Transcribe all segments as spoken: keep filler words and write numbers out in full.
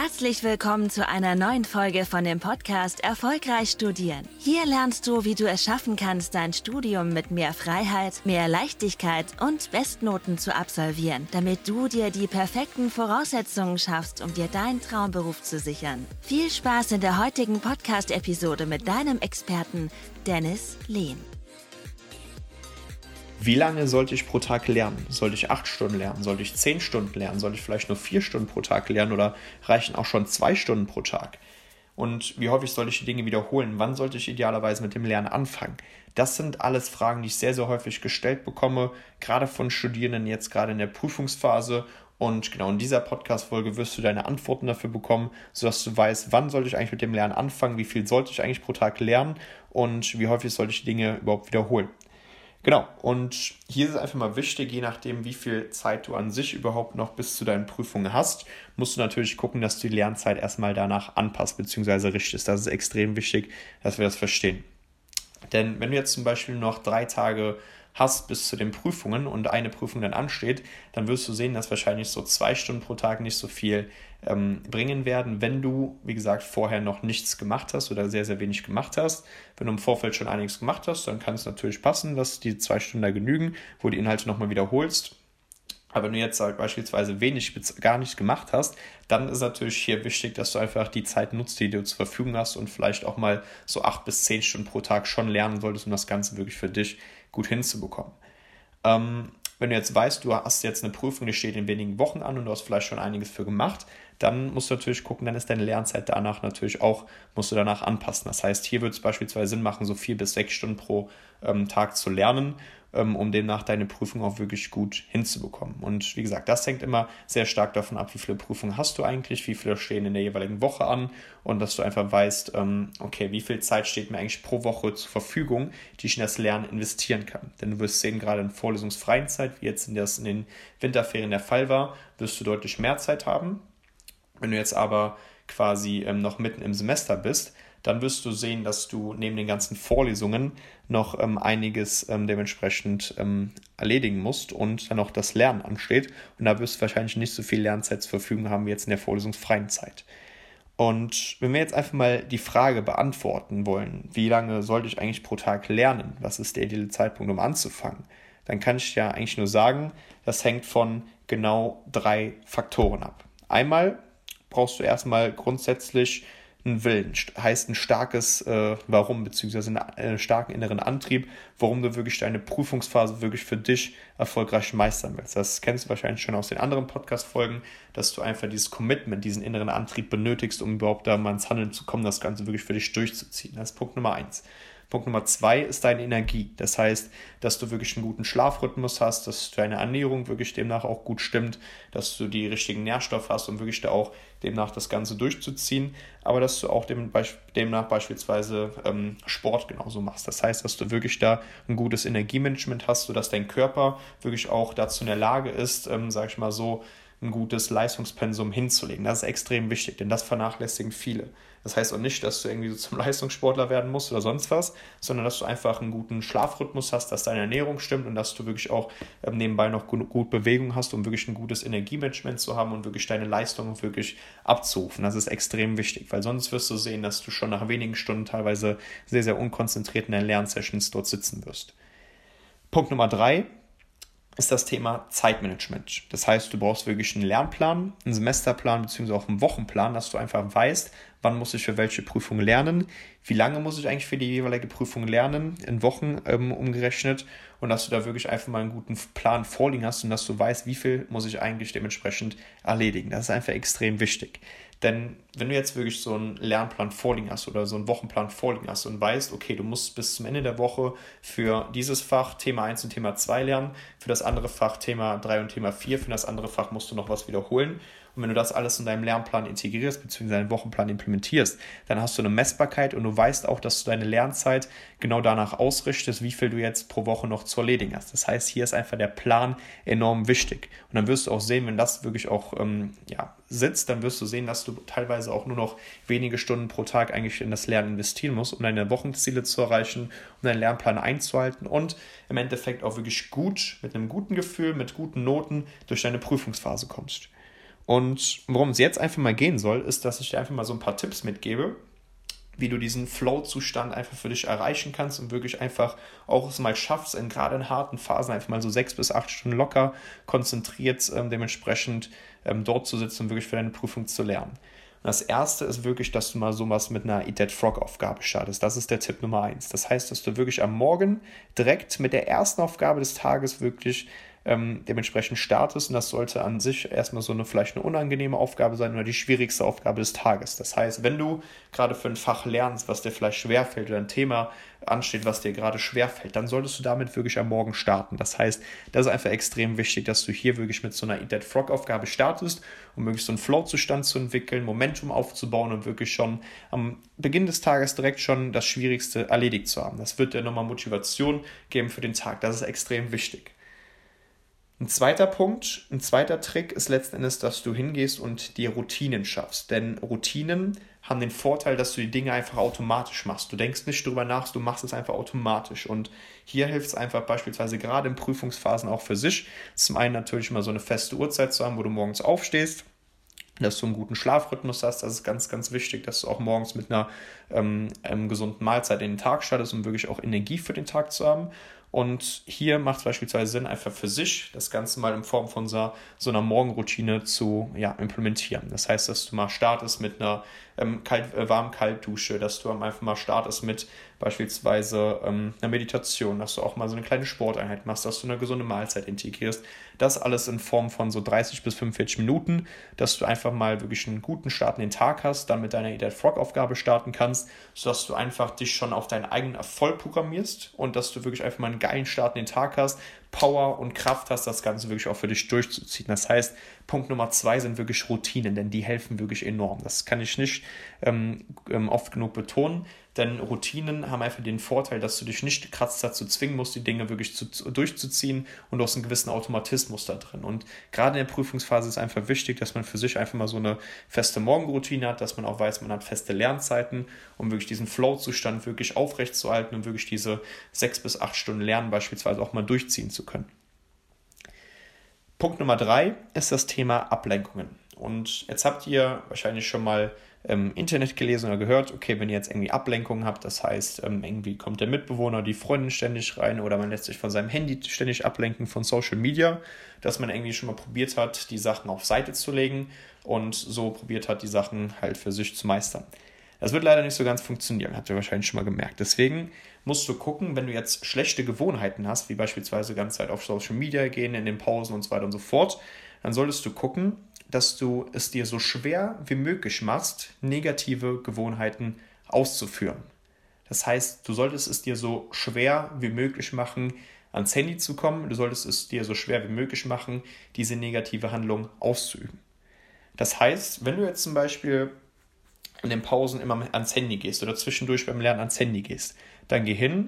Herzlich willkommen zu einer neuen Folge von dem Podcast Erfolgreich Studieren. Hier lernst du, wie du es schaffen kannst, dein Studium mit mehr Freiheit, mehr Leichtigkeit und Bestnoten zu absolvieren, damit du dir die perfekten Voraussetzungen schaffst, um dir deinen Traumberuf zu sichern. Viel Spaß in der heutigen Podcast-Episode mit deinem Experten Dennis Lehn. Wie lange sollte ich pro Tag lernen? Sollte ich acht Stunden lernen? Sollte ich zehn Stunden lernen? Sollte ich vielleicht nur vier Stunden pro Tag lernen oder reichen auch schon zwei Stunden pro Tag? Und wie häufig sollte ich die Dinge wiederholen? Wann sollte ich idealerweise mit dem Lernen anfangen? Das sind alles Fragen, die ich sehr, sehr häufig gestellt bekomme, gerade von Studierenden jetzt gerade in der Prüfungsphase. Und genau in dieser Podcast-Folge wirst du deine Antworten dafür bekommen, sodass du weißt, wann sollte ich eigentlich mit dem Lernen anfangen, wie viel sollte ich eigentlich pro Tag lernen und wie häufig sollte ich die Dinge überhaupt wiederholen. Genau, und hier ist es einfach mal wichtig, je nachdem, wie viel Zeit du an sich überhaupt noch bis zu deinen Prüfungen hast, musst du natürlich gucken, dass du die Lernzeit erstmal danach anpasst bzw. richtest. Das ist extrem wichtig, dass wir das verstehen. Denn wenn du jetzt zum Beispiel noch drei Tage hast bis zu den Prüfungen und eine Prüfung dann ansteht, dann wirst du sehen, dass wahrscheinlich so zwei Stunden pro Tag nicht so viel ähm, bringen werden, wenn du, wie gesagt, vorher noch nichts gemacht hast oder sehr, sehr wenig gemacht hast. Wenn du im Vorfeld schon einiges gemacht hast, dann kann es natürlich passen, dass die zwei Stunden da genügen, wo du die Inhalte nochmal wiederholst. Aber wenn du jetzt beispielsweise wenig, gar nichts gemacht hast, dann ist natürlich hier wichtig, dass du einfach die Zeit nutzt, die du zur Verfügung hast und vielleicht auch mal so acht bis zehn Stunden pro Tag schon lernen solltest, um das Ganze wirklich für dich gut hinzubekommen. Ähm, wenn du jetzt weißt, du hast jetzt eine Prüfung, die steht in wenigen Wochen an und du hast vielleicht schon einiges für gemacht, dann musst du natürlich gucken, dann ist deine Lernzeit danach natürlich auch, musst du danach anpassen. Das heißt, hier würde es beispielsweise Sinn machen, so vier bis sechs Stunden pro ähm, Tag zu lernen, ähm, um demnach deine Prüfung auch wirklich gut hinzubekommen. Und wie gesagt, das hängt immer sehr stark davon ab, wie viele Prüfungen hast du eigentlich, wie viele stehen in der jeweiligen Woche an und dass du einfach weißt, ähm, okay, wie viel Zeit steht mir eigentlich pro Woche zur Verfügung, die ich in das Lernen investieren kann. Denn du wirst sehen, gerade in vorlesungsfreien Zeit, wie jetzt in, das in den Winterferien der Fall war, wirst du deutlich mehr Zeit haben. Wenn du jetzt aber quasi ähm, noch mitten im Semester bist, dann wirst du sehen, dass du neben den ganzen Vorlesungen noch ähm, einiges ähm, dementsprechend ähm, erledigen musst und dann noch das Lernen ansteht. Und da wirst du wahrscheinlich nicht so viel Lernzeit zur Verfügung haben wie jetzt in der vorlesungsfreien Zeit. Und wenn wir jetzt einfach mal die Frage beantworten wollen, wie lange sollte ich eigentlich pro Tag lernen? Was ist der ideale Zeitpunkt, um anzufangen? Dann kann ich ja eigentlich nur sagen, das hängt von genau drei Faktoren ab. Einmal brauchst du erstmal grundsätzlich einen Willen, heißt ein starkes äh, Warum, beziehungsweise einen äh, starken inneren Antrieb, warum du wirklich deine Prüfungsphase wirklich für dich erfolgreich meistern willst. Das kennst du wahrscheinlich schon aus den anderen Podcast-Folgen, dass du einfach dieses Commitment, diesen inneren Antrieb benötigst, um überhaupt da mal ins Handeln zu kommen, das Ganze wirklich für dich durchzuziehen. Das ist Punkt Nummer eins. Punkt Nummer zwei ist deine Energie. Das heißt, dass du wirklich einen guten Schlafrhythmus hast, dass deine Ernährung wirklich demnach auch gut stimmt, dass du die richtigen Nährstoffe hast, um wirklich da auch demnach das Ganze durchzuziehen, aber dass du auch dem, demnach beispielsweise ähm, Sport genauso machst. Das heißt, dass du wirklich da ein gutes Energiemanagement hast, sodass dein Körper wirklich auch dazu in der Lage ist, ähm, sag ich mal so, ein gutes Leistungspensum hinzulegen. Das ist extrem wichtig, denn das vernachlässigen viele. Das heißt auch nicht, dass du irgendwie so zum Leistungssportler werden musst oder sonst was, sondern dass du einfach einen guten Schlafrhythmus hast, dass deine Ernährung stimmt und dass du wirklich auch ähm, nebenbei noch gut, gut Bewegung hast, um wirklich ein gutes Energiemanagement zu haben und wirklich deine Leistung wirklich abzurufen. Das ist extrem wichtig, weil sonst wirst du sehen, dass du schon nach wenigen Stunden teilweise sehr, sehr unkonzentriert in deinen Lernsessions dort sitzen wirst. Punkt Nummer drei ist das Thema Zeitmanagement. Das heißt, du brauchst wirklich einen Lernplan, einen Semesterplan bzw. auch einen Wochenplan, dass du einfach weißt, wann muss ich für welche Prüfung lernen, wie lange muss ich eigentlich für die jeweilige Prüfung lernen, in Wochen ähm, umgerechnet und dass du da wirklich einfach mal einen guten Plan vorliegen hast und dass du weißt, wie viel muss ich eigentlich dementsprechend erledigen. Das ist einfach extrem wichtig. Denn wenn du jetzt wirklich so einen Lernplan vorliegen hast oder so einen Wochenplan vorliegen hast und weißt, okay, du musst bis zum Ende der Woche für dieses Fach Thema eins und Thema zwei lernen, für das andere Fach Thema drei und Thema vier, für das andere Fach musst du noch was wiederholen. Und wenn du das alles in deinem Lernplan integrierst bzw. deinen Wochenplan implementierst, dann hast du eine Messbarkeit und du weißt auch, dass du deine Lernzeit genau danach ausrichtest, wie viel du jetzt pro Woche noch zu erledigen hast. Das heißt, hier ist einfach der Plan enorm wichtig. Und dann wirst du auch sehen, wenn das wirklich auch ähm, ja, sitzt, dann wirst du sehen, dass du teilweise auch nur noch wenige Stunden pro Tag eigentlich in das Lernen investieren musst, um deine Wochenziele zu erreichen, um deinen Lernplan einzuhalten und im Endeffekt auch wirklich gut, mit einem guten Gefühl, mit guten Noten durch deine Prüfungsphase kommst. Und worum es jetzt einfach mal gehen soll, ist, dass ich dir einfach mal so ein paar Tipps mitgebe, wie du diesen Flow-Zustand einfach für dich erreichen kannst und wirklich einfach auch es mal schaffst, in gerade in harten Phasen einfach mal so sechs bis acht Stunden locker konzentriert ähm, dementsprechend ähm, dort zu sitzen und wirklich für deine Prüfung zu lernen. Und das erste ist wirklich, dass du mal sowas mit einer Eat That Frog-Aufgabe startest. Das ist der Tipp Nummer eins. Das heißt, dass du wirklich am Morgen direkt mit der ersten Aufgabe des Tages wirklich ähm, dementsprechend startest. Und das sollte an sich erstmal so eine vielleicht eine unangenehme Aufgabe sein oder die schwierigste Aufgabe des Tages. Das heißt, wenn du gerade für ein Fach lernst, was dir vielleicht schwerfällt oder ein Thema ansteht, was dir gerade schwerfällt, dann solltest du damit wirklich am Morgen starten. Das heißt, das ist einfach extrem wichtig, dass du hier wirklich mit so einer Eat That Frog-Aufgabe startest, um wirklich so einen Flow-Zustand zu entwickeln, Momentum aufzubauen und wirklich schon am Beginn des Tages direkt schon das Schwierigste erledigt zu haben. Das wird dir nochmal Motivation geben für den Tag. Das ist extrem wichtig. Ein zweiter Punkt, ein zweiter Trick ist letzten Endes, dass du hingehst und dir Routinen schaffst. Denn Routinen haben den Vorteil, dass du die Dinge einfach automatisch machst. Du denkst nicht drüber nach, du machst es einfach automatisch. Und hier hilft es einfach beispielsweise gerade in Prüfungsphasen auch für sich. Zum einen natürlich immer so eine feste Uhrzeit zu haben, wo du morgens aufstehst, dass du einen guten Schlafrhythmus hast. Das ist ganz, ganz wichtig, dass du auch morgens mit einer ähm, ähm, gesunden Mahlzeit in den Tag startest, um wirklich auch Energie für den Tag zu haben. Und hier macht es beispielsweise Sinn, einfach für sich das Ganze mal in Form von so, so einer Morgenroutine zu ja, implementieren. Das heißt, dass du mal startest mit einer ähm, kalt, äh, warm-kalt-Dusche, dass du einfach mal startest mit beispielsweise ähm, einer Meditation, dass du auch mal so eine kleine Sporteinheit machst, dass du eine gesunde Mahlzeit integrierst. Das alles in Form von so dreißig bis fünfundvierzig Minuten, dass du einfach mal wirklich einen guten Start in den Tag hast, dann mit deiner Eat That Frog-Aufgabe starten kannst, sodass du einfach dich schon auf deinen eigenen Erfolg programmierst und dass du wirklich einfach mal einen geilen Start in den Tag hast, Power und Kraft hast, das Ganze wirklich auch für dich durchzuziehen. Das heißt, Punkt Nummer zwei sind wirklich Routinen, denn die helfen wirklich enorm. Das kann ich nicht ähm, oft genug betonen, denn Routinen haben einfach den Vorteil, dass du dich nicht krass dazu zwingen musst, die Dinge wirklich zu, durchzuziehen und du hast einen gewissen Automatismus da drin. Und gerade in der Prüfungsphase ist einfach wichtig, dass man für sich einfach mal so eine feste Morgenroutine hat, dass man auch weiß, man hat feste Lernzeiten, um wirklich diesen Flow-Zustand wirklich aufrechtzuerhalten und wirklich diese sechs bis acht Stunden Lernen beispielsweise auch mal durchziehen zu können. Punkt Nummer drei ist das Thema Ablenkungen. Und jetzt habt ihr wahrscheinlich schon mal im Internet gelesen oder gehört, okay, wenn ihr jetzt irgendwie Ablenkungen habt, das heißt, irgendwie kommt der Mitbewohner, die Freundin ständig rein oder man lässt sich von seinem Handy ständig ablenken von Social Media, dass man irgendwie schon mal probiert hat, die Sachen auf Seite zu legen und so probiert hat, die Sachen halt für sich zu meistern. Das wird leider nicht so ganz funktionieren, habt ihr wahrscheinlich schon mal gemerkt. Deswegen musst du gucken, wenn du jetzt schlechte Gewohnheiten hast, wie beispielsweise die ganze Zeit auf Social Media gehen, in den Pausen und so weiter und so fort, dann solltest du gucken, dass du es dir so schwer wie möglich machst, negative Gewohnheiten auszuführen. Das heißt, du solltest es dir so schwer wie möglich machen, ans Handy zu kommen. Du solltest es dir so schwer wie möglich machen, diese negative Handlung auszuüben. Das heißt, wenn du jetzt zum Beispiel in den Pausen immer ans Handy gehst oder zwischendurch beim Lernen ans Handy gehst, dann geh hin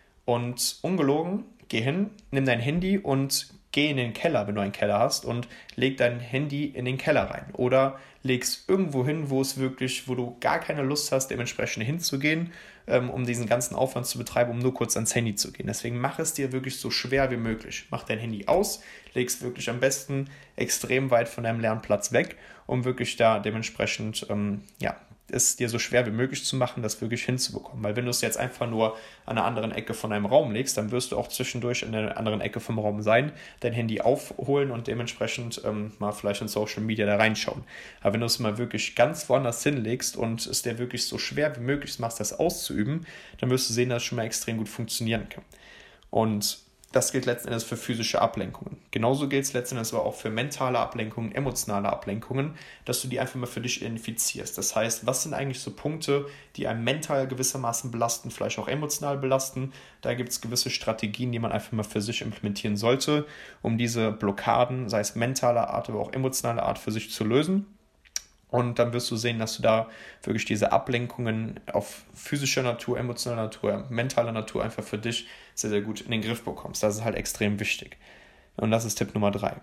und ungelogen, geh hin, nimm dein Handy und geh in den Keller, wenn du einen Keller hast, und leg dein Handy in den Keller rein. Oder leg es irgendwo hin, wo es wirklich, wo du gar keine Lust hast, dementsprechend hinzugehen, ähm, um diesen ganzen Aufwand zu betreiben, um nur kurz ans Handy zu gehen. Deswegen mach es dir wirklich so schwer wie möglich. Mach dein Handy aus, leg es wirklich am besten extrem weit von deinem Lernplatz weg, um wirklich da dementsprechend, ähm, ja, es dir so schwer wie möglich zu machen, das wirklich hinzubekommen. Weil wenn du es jetzt einfach nur an einer anderen Ecke von einem Raum legst, dann wirst du auch zwischendurch in einer anderen Ecke vom Raum sein, dein Handy aufholen und dementsprechend ähm, mal vielleicht in Social Media da reinschauen. Aber wenn du es mal wirklich ganz woanders hinlegst und es dir wirklich so schwer wie möglich machst, das auszuüben, dann wirst du sehen, dass es schon mal extrem gut funktionieren kann. Und das gilt letzten Endes für physische Ablenkungen. Genauso gilt es letzten Endes aber auch für mentale Ablenkungen, emotionale Ablenkungen, dass du die einfach mal für dich identifizierst. Das heißt, was sind eigentlich so Punkte, die einen mental gewissermaßen belasten, vielleicht auch emotional belasten? Da gibt es gewisse Strategien, die man einfach mal für sich implementieren sollte, um diese Blockaden, sei es mentaler Art, aber auch emotionaler Art, für sich zu lösen. Und dann wirst du sehen, dass du da wirklich diese Ablenkungen auf physischer Natur, emotionaler Natur, mentaler Natur einfach für dich sehr, sehr gut in den Griff bekommst. Das ist halt extrem wichtig. Und das ist Tipp Nummer drei.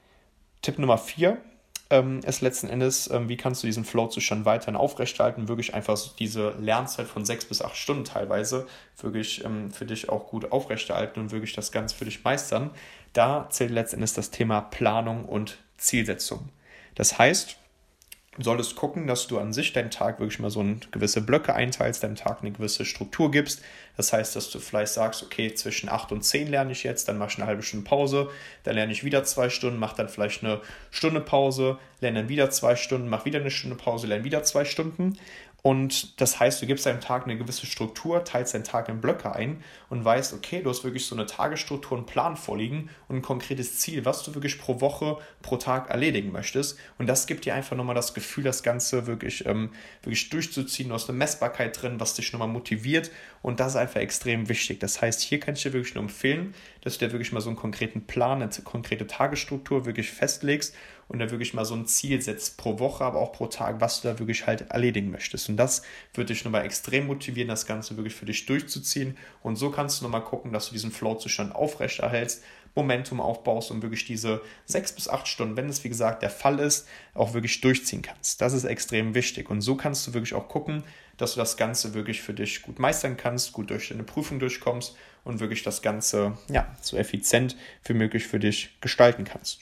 Tipp Nummer vier ähm, ist letzten Endes, ähm, wie kannst du diesen Flow-Zustand weiterhin aufrechterhalten, wirklich einfach so diese Lernzeit von sechs bis acht Stunden teilweise wirklich ähm, für dich auch gut aufrechterhalten und wirklich das Ganze für dich meistern. Da zählt letzten Endes das Thema Planung und Zielsetzung. Das heißt, du solltest gucken, dass du an sich deinen Tag wirklich mal so in gewisse Blöcke einteilst, deinem Tag eine gewisse Struktur gibst. Das heißt, dass du vielleicht sagst, okay, zwischen acht und zehn lerne ich jetzt, dann mache ich eine halbe Stunde Pause, dann lerne ich wieder zwei Stunden, mache dann vielleicht eine Stunde Pause, lerne dann wieder zwei Stunden, mache wieder eine Stunde Pause, lerne wieder zwei Stunden. Und das heißt, du gibst deinem Tag eine gewisse Struktur, teilst deinen Tag in Blöcke ein und weißt, okay, du hast wirklich so eine Tagesstruktur, einen Plan vorliegen und ein konkretes Ziel, was du wirklich pro Woche, pro Tag erledigen möchtest. Und das gibt dir einfach nochmal das Gefühl, das Ganze wirklich, ähm, wirklich durchzuziehen. Du hast eine Messbarkeit drin, was dich nochmal motiviert, und das ist einfach extrem wichtig. Das heißt, hier kann ich dir wirklich nur empfehlen, dass du dir wirklich mal so einen konkreten Plan, eine konkrete Tagesstruktur wirklich festlegst und da wirklich mal so ein Ziel setzt pro Woche, aber auch pro Tag, was du da wirklich halt erledigen möchtest. Und das wird dich nochmal extrem motivieren, das Ganze wirklich für dich durchzuziehen. Und so kannst du nochmal gucken, dass du diesen Flow-Zustand aufrechterhältst, Momentum aufbaust und wirklich diese sechs bis acht Stunden, wenn es wie gesagt der Fall ist, auch wirklich durchziehen kannst. Das ist extrem wichtig. Und so kannst du wirklich auch gucken, dass du das Ganze wirklich für dich gut meistern kannst, gut durch deine Prüfung durchkommst und wirklich das Ganze ja, so effizient wie möglich für dich gestalten kannst.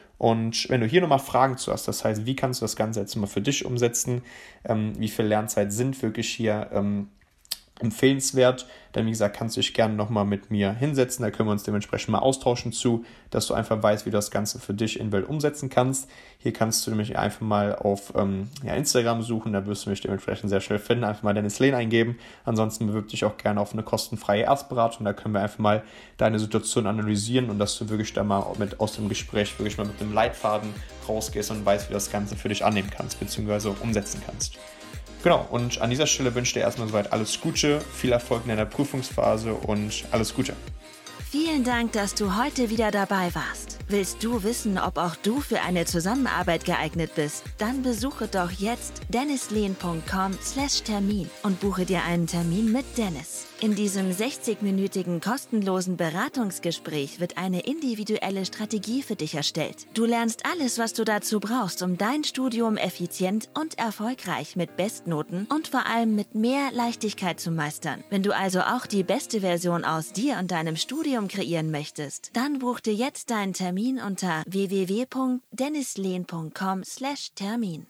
Und wenn du hier nochmal Fragen zu hast, das heißt, wie kannst du das Ganze jetzt mal für dich umsetzen, ähm, wie viel Lernzeit sind wirklich hier ähm, empfehlenswert, dann wie gesagt, kannst du dich gerne nochmal mit mir hinsetzen, da können wir uns dementsprechend mal austauschen zu, dass du einfach weißt, wie du das Ganze für dich individuell umsetzen kannst. Hier kannst du nämlich einfach mal auf ähm, ja, Instagram suchen, da wirst du mich dementsprechend sehr schnell finden, einfach mal Dennis Lehn eingeben. Ansonsten bewirb dich auch gerne auf eine kostenfreie Erstberatung, da können wir einfach mal deine Situation analysieren und dass du wirklich da mal mit aus dem Gespräch wirklich mal mit einem Leitfaden rausgehst und weißt, wie du das Ganze für dich annehmen kannst, beziehungsweise umsetzen kannst. Genau, und an dieser Stelle wünsche ich dir erstmal soweit alles Gute, viel Erfolg in deiner Prüfungsphase und alles Gute. Vielen Dank, dass du heute wieder dabei warst. Willst du wissen, ob auch du für eine Zusammenarbeit geeignet bist? Dann besuche doch jetzt dennislehn punkt com slash Termin und buche dir einen Termin mit Dennis. In diesem sechzig-minütigen kostenlosen Beratungsgespräch wird eine individuelle Strategie für dich erstellt. Du lernst alles, was du dazu brauchst, um dein Studium effizient und erfolgreich mit Bestnoten und vor allem mit mehr Leichtigkeit zu meistern. Wenn du also auch die beste Version aus dir und deinem Studium kreieren möchtest, dann buch dir jetzt deinen Termin unter w w w punkt dennislehn punkt com slash Termin.